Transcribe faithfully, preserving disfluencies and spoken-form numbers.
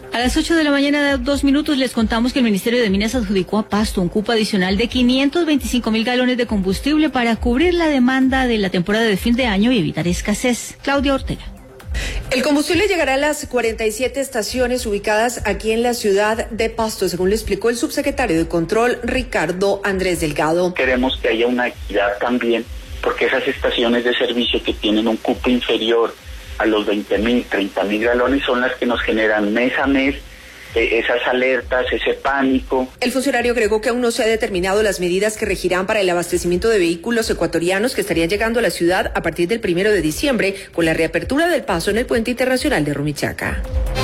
A las ocho de la mañana, dos minutos, les contamos que el Ministerio de Minas adjudicó a Pasto un cupo adicional de quinientos veinticinco mil galones de combustible para cubrir la demanda de la temporada de fin de año y evitar escasez. Claudia Ortega. El combustible llegará a las cuarenta y siete estaciones ubicadas aquí en la ciudad de Pasto, según le explicó el subsecretario de Control, Ricardo Andrés Delgado. Queremos que haya una equidad también, porque esas estaciones de servicio que tienen un cupo inferior a los veinte mil, treinta mil galones son las que nos generan mes a mes eh, esas alertas, ese pánico. El funcionario agregó que aún no se han determinado las medidas que regirán para el abastecimiento de vehículos ecuatorianos que estarían llegando a la ciudad a partir del primero de diciembre con la reapertura del paso en el puente internacional de Rumichaca.